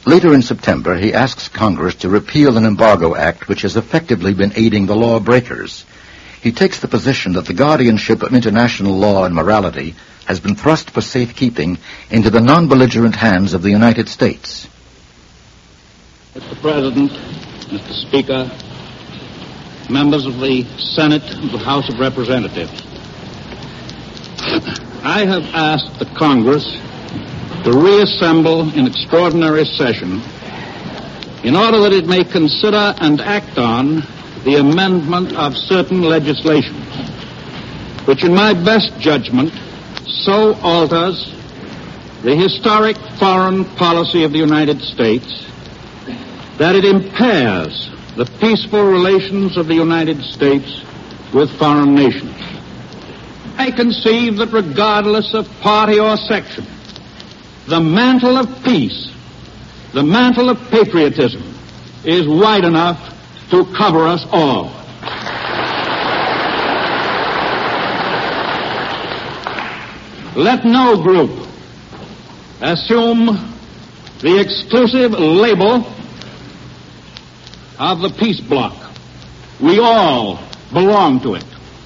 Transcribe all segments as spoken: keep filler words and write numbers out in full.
Later in September, he asks Congress to repeal an embargo act which has effectively been aiding the lawbreakers. He takes the position that the guardianship of international law and morality has been thrust for safekeeping into the non-belligerent hands of the United States. Mister President, Mister Speaker, members of the Senate and the House of Representatives, I have asked the Congress to reassemble in extraordinary session in order that it may consider and act on the amendment of certain legislation, which in my best judgment so alters the historic foreign policy of the United States that it impairs the peaceful relations of the United States with foreign nations. I conceive that regardless of party or section, the mantle of peace, the mantle of patriotism, is wide enough to cover us all. Let no group assume the exclusive label of the peace bloc. We all belong to it.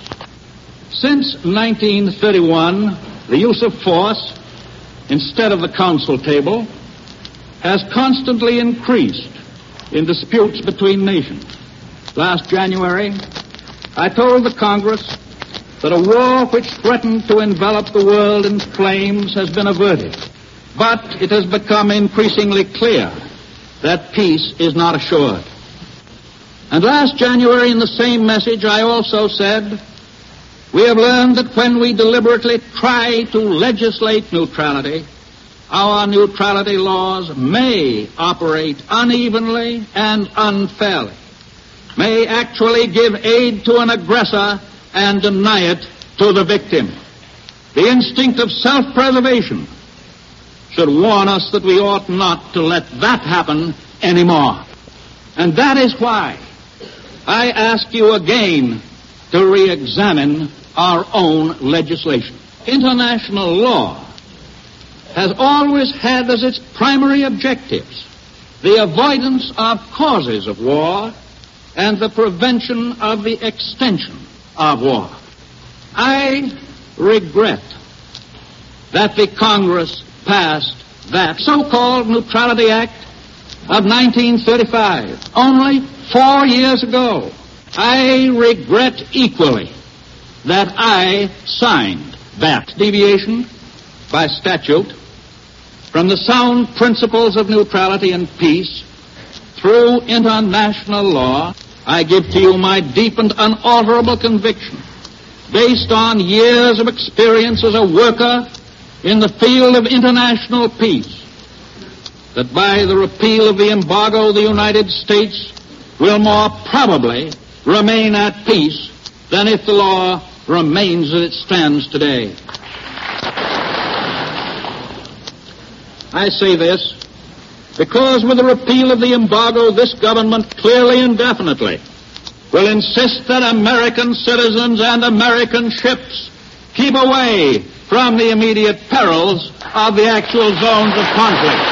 Since nineteen thirty-one, the use of force instead of the council table has constantly increased in disputes between nations. Last January, I told the Congress that a war which threatened to envelop the world in flames has been averted. But it has become increasingly clear that peace is not assured. And last January, in the same message, I also said, we have learned that when we deliberately try to legislate neutrality, our neutrality laws may operate unevenly and unfairly, may actually give aid to an aggressor and deny it to the victim. The instinct of self-preservation should warn us that we ought not to let that happen anymore. And that is why I ask you again to re-examine our own legislation. International law has always had as its primary objectives the avoidance of causes of war and the prevention of the extension of war. I regret that the Congress passed that so-called Neutrality Act of nineteen thirty-five only four years ago. I regret equally that I signed that deviation by statute from the sound principles of neutrality and peace through international law. I give to you my deep and unalterable conviction, based on years of experience as a worker in the field of international peace, that by the repeal of the embargo, the United States will more probably remain at peace than if the law remains as it stands today. I say this because with the repeal of the embargo, this government clearly and definitely will insist that American citizens and American ships keep away from the immediate perils of the actual zones of conflict.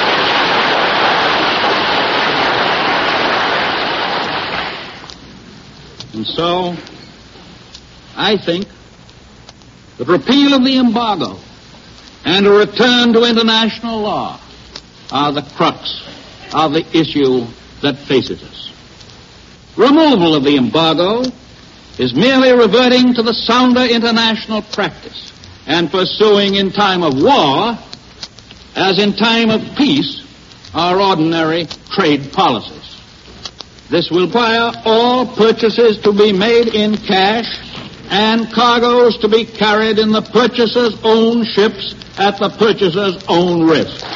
And so, I think that repeal of the embargo and a return to international law are the crux of the issue that faces us. Removal of the embargo is merely reverting to the sounder international practice and pursuing in time of war, as in time of peace, our ordinary trade policies. This will require all purchases to be made in cash and cargoes to be carried in the purchaser's own ships at the purchaser's own risk.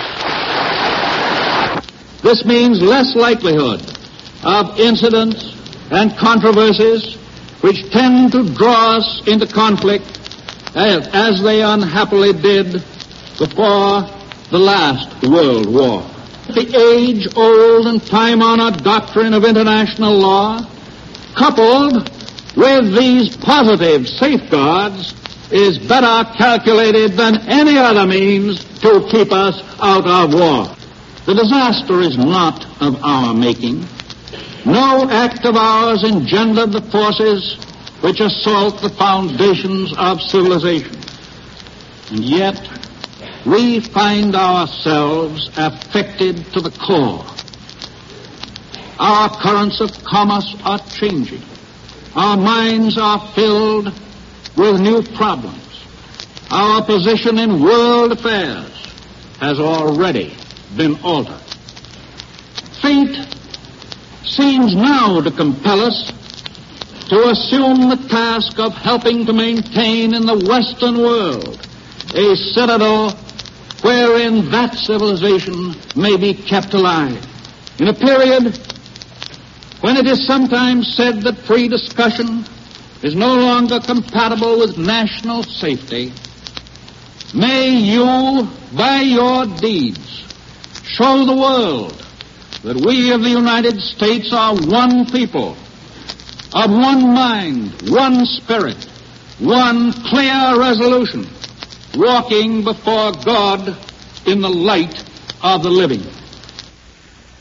This means less likelihood of incidents and controversies which tend to draw us into conflict as, as they unhappily did before the last World War. The age-old and time-honored doctrine of international law, coupled with these positive safeguards, is better calculated than any other means to keep us out of war. The disaster is not of our making. No act of ours engendered the forces which assault the foundations of civilization. And yet, we find ourselves affected to the core. Our currents of commerce are changing. Our minds are filled with new problems. Our position in world affairs has already been altered. Fate seems now to compel us to assume the task of helping to maintain in the Western world a citadel wherein that civilization may be kept alive. In a period when it is sometimes said that free discussion is no longer compatible with national safety, may you, by your deeds, show the world that we of the United States are one people, of one mind, one spirit, one clear resolution, walking before God in the light of the living.